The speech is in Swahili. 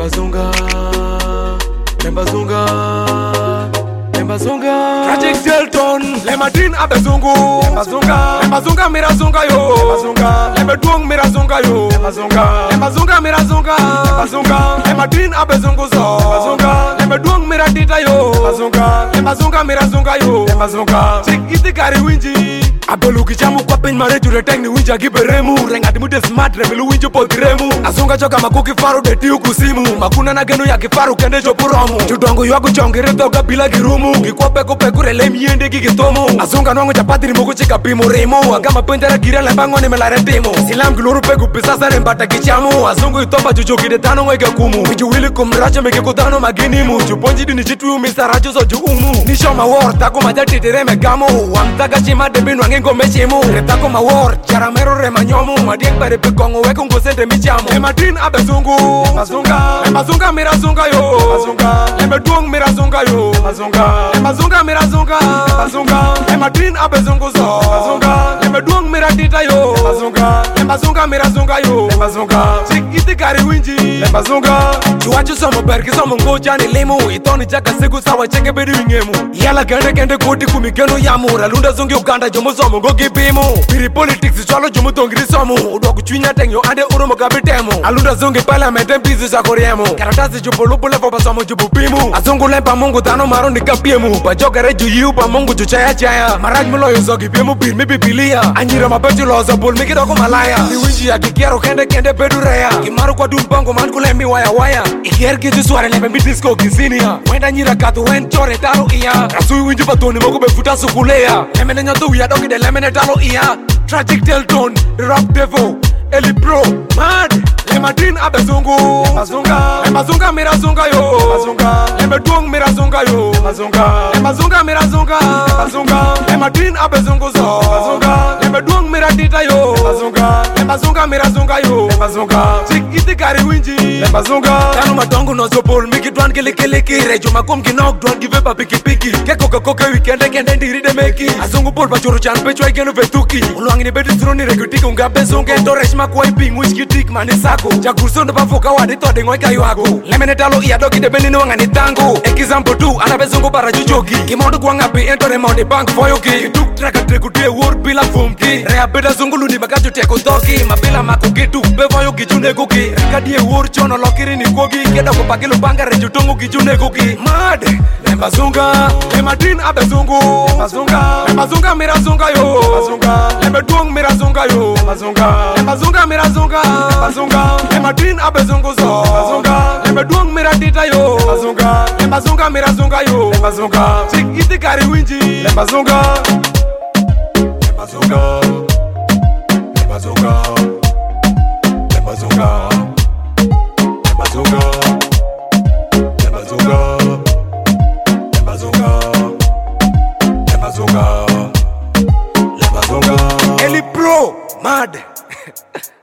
Lembazunga, Lembazunga, Lembazunga. Tragic Delton, Lemadin Abezungu, Lembazunga, Lembazunga Mirazunga yo, Lembazunga, Lembeduong Mirazunga yo, Lembazunga, Lembazunga Mirazunga, Lembazunga, Lemadin Abezungu zo, Lembazunga, Lembeduong Miradita yo, Lembazunga, Lembazunga Mirazunga yo, Lembazunga. Chik itikari winji. Abeluki jamu kwa pen mare jure tekni winja giberemu Rengati mude smart revelu winju potiremu Azunga choka makuki faru deti ukusimu Makuna na genu ya kifaru kende chopuromu Chudongo yuaku chongire toga bila girumu Gikwa peku peku rele miende gigitomu Azunga nwangu chapati rimuku chika pimu rimu Agama pentera gira lembango ni melare timu Silam giluru peku pisasa rembata kichamu Azungu itopa juju gide tano ngwege kumu Wiju wili kumracho mege kutano maginimu Chuponji dini chitu umisa racho so ju umu Nisho mawar tako majati tireme gamu Wamtaka chima debinu ngo mechimu retako mawor charamero remanyomu madiek bare pekongo weko ngosende michamu Lemadin Abezungu Lembazunga Lembazunga Mirazunga yo Lembazunga Lembeduong Mirazunga yo Lembazunga Lembazunga Mirazunga Lembazunga Lemadin Abezungu zo Lembazunga Lembeduong Miradita yo Lembazunga Lembazunga Mirazunga yo Lembazunga Chik itikari winji Lembazunga Chuachu somo berki somo ngoja ni limu Itoni chaka siku sawa chenge bedu ingemu Yala kende koti kumikenu yamu Ralunda zungi Uganda jomo somo go gipimu Piri politics chalo jumu tongiri somu Udo kuchwinya tengyo ande urumo kabitemu Alunda zungi parliament mpizu za koriemu Karatasi jupo lupu lepo pa somo jupu pimu Azungu lempa mungu tano maro nikapiemu Pajoka reju yiu pa mungu juchaya chaya Maraj mulo yuzo gipiemu bir mi bibilia Anyira mapetu loza bol mikidoko malaya Niwinji ya kikiaro kende pedu raya Kimaru kwa dumpango man kulembi waya waya Ikier kitu suare lembe mbidisko kisinia Wenda nyira katu wen chore taro iya Rasui winji patoni mogu befuta sukulea Lemene nyotu ya doki de lemene talo iya Tragic Delton, the rap devil Eli Pro, mad Lemadin Abezungu Lembazunga Lembazunga Mirazunga yo Lembazunga Lembeduong Mirazunga yo Lembazunga Lembazunga Mirazunga Lembazunga Lemadin Abezungu zo Lembazunga Lembeduong Miradita yo Lembazunga Lembazunga Mirazunga yo Lembazunga Chik itikari winji Lembazunga Tanu matongu no zobol Miki duan kiliki Rejo makum kinok duan give pa piki piki Keko koke weekende kende ndiride meki Azungu bol bachuru chan pechwa igenu vetuki Uluangi ni bedi sironi rekutiki unga bezunge Toreshma kwa iping whisky tik manisako Jakursondo pafoka wadi tode ngoi kayu hago Lemene talo iya doki de beni nwanga ni tango Example 2 anabezungu para jujogi Kimondo kwa ngapi entore maundi bank foyoki Kituk traka trekutue word bila fumki Rea beda zungu luni bakajo teko toki Mabila mako gitu bevoyo gijune guki Rekadie word chono lokiri ni kogi Keda kupakilo banga rejutungu gijune guki Mad Lembazunga Lemadin Abezungu Lembazunga Lembazunga Mirazunga yo Lembazunga Lembeduong Mirazunga yo Lembazunga Lembazunga Mirazunga Lembazunga Lemadin Abezungu zo Lembazunga Lembeduong Miradita yo Lembazunga Lembazunga Mirazunga yo Lembazunga Chik itikari winji Lembazunga Lembazunga Lembazunga Lembazunga Lembazunga Lembazunga Lembazunga Lembazunga Lembazunga Eli Pro, mad